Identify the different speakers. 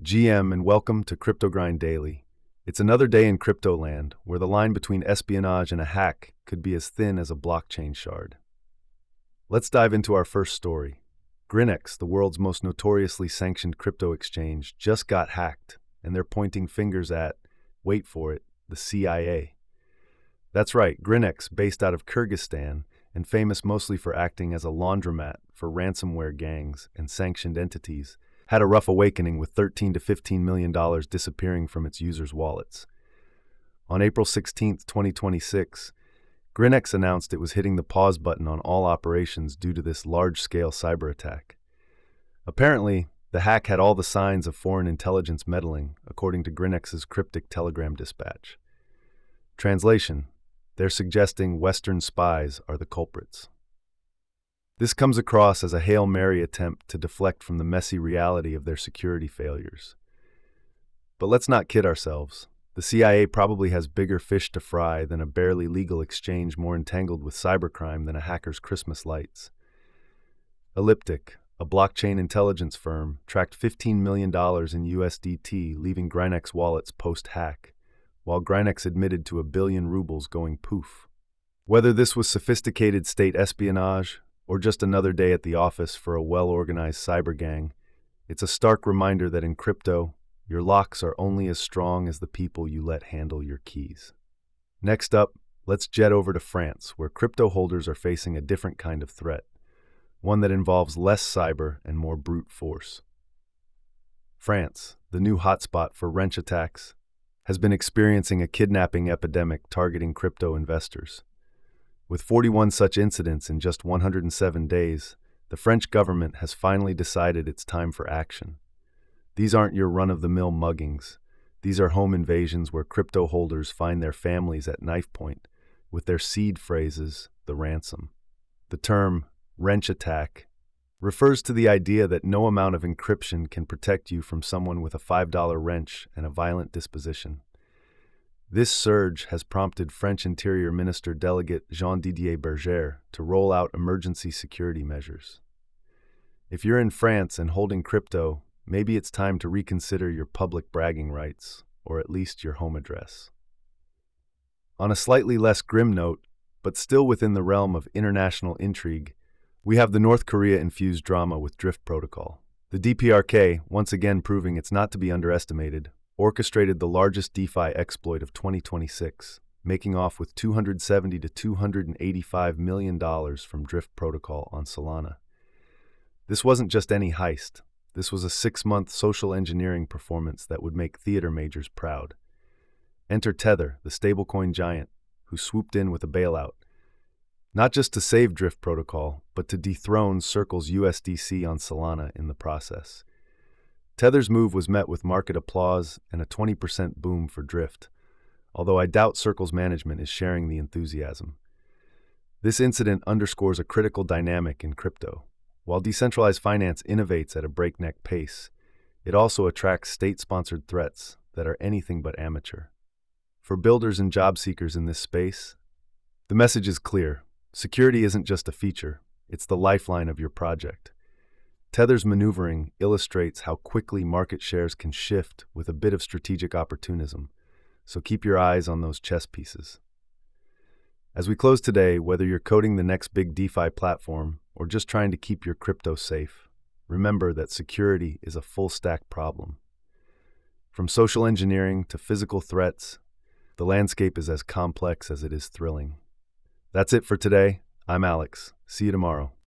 Speaker 1: GM, and welcome to Crypto Grind Daily. It's another day in crypto land where the line between espionage and a hack could be as thin as a blockchain shard. Let's dive into our first story. Grinex, the world's most notoriously sanctioned crypto exchange, just got hacked, and they're pointing fingers at, wait for it, the CIA. That's right, Grinex, based out of Kyrgyzstan and famous mostly for acting as a laundromat for ransomware gangs and sanctioned entities, had a rough awakening with $13 to $15 million disappearing from its users' wallets. On April 16, 2026, Grinex announced it was hitting the pause button on all operations due to this large-scale cyber attack. Apparently, the hack had all the signs of foreign intelligence meddling, according to Grinex's cryptic telegram dispatch. Translation: they're suggesting Western spies are the culprits. This comes across as a Hail Mary attempt to deflect from the messy reality of their security failures. But let's not kid ourselves. The CIA probably has bigger fish to fry than a barely legal exchange more entangled with cybercrime than a hacker's Christmas lights. Elliptic, a blockchain intelligence firm, tracked $15 million in USDT leaving Grinex wallets post-hack, while Grinex admitted to 1 billion rubles going poof. Whether this was sophisticated state espionage or just another day at the office for a well-organized cyber gang, it's a stark reminder that in crypto, your locks are only as strong as the people you let handle your keys. Next up, let's jet over to France, where crypto holders are facing a different kind of threat, one that involves less cyber and more brute force. France, the new hotspot for wrench attacks, has been experiencing a kidnapping epidemic targeting crypto investors. With 41 such incidents in just 107 days, the French government has finally decided it's time for action. These aren't your run-of-the-mill muggings. These are home invasions where crypto holders find their families at knife point, with their seed phrases, the ransom. The term, wrench attack, refers to the idea that no amount of encryption can protect you from someone with a $5 wrench and a violent disposition. This surge has prompted French Interior Minister Delegate Jean-Didier Berger to roll out emergency security measures. If you're in France and holding crypto, maybe it's time to reconsider your public bragging rights, or at least your home address. On a slightly less grim note, but still within the realm of international intrigue, we have the North Korea-infused drama with Drift Protocol. The DPRK, once again proving it's not to be underestimated, orchestrated the largest DeFi exploit of 2026, making off with $270 to $285 million from Drift Protocol on Solana. This wasn't just any heist. This was a 6-month social engineering performance that would make theater majors proud. Enter Tether, the stablecoin giant, who swooped in with a bailout, not just to save Drift Protocol, but to dethrone Circle's USDC on Solana in the process. Tether's move was met with market applause and a 20% boom for Drift, although I doubt Circle's management is sharing the enthusiasm. This incident underscores a critical dynamic in crypto. While decentralized finance innovates at a breakneck pace, it also attracts state-sponsored threats that are anything but amateur. For builders and job seekers in this space, the message is clear. Security isn't just a feature, it's the lifeline of your project. Tether's maneuvering illustrates how quickly market shares can shift with a bit of strategic opportunism, so keep your eyes on those chess pieces. As we close today, whether you're coding the next big DeFi platform or just trying to keep your crypto safe, remember that security is a full-stack problem. From social engineering to physical threats, the landscape is as complex as it is thrilling. That's it for today. I'm Alex. See you tomorrow.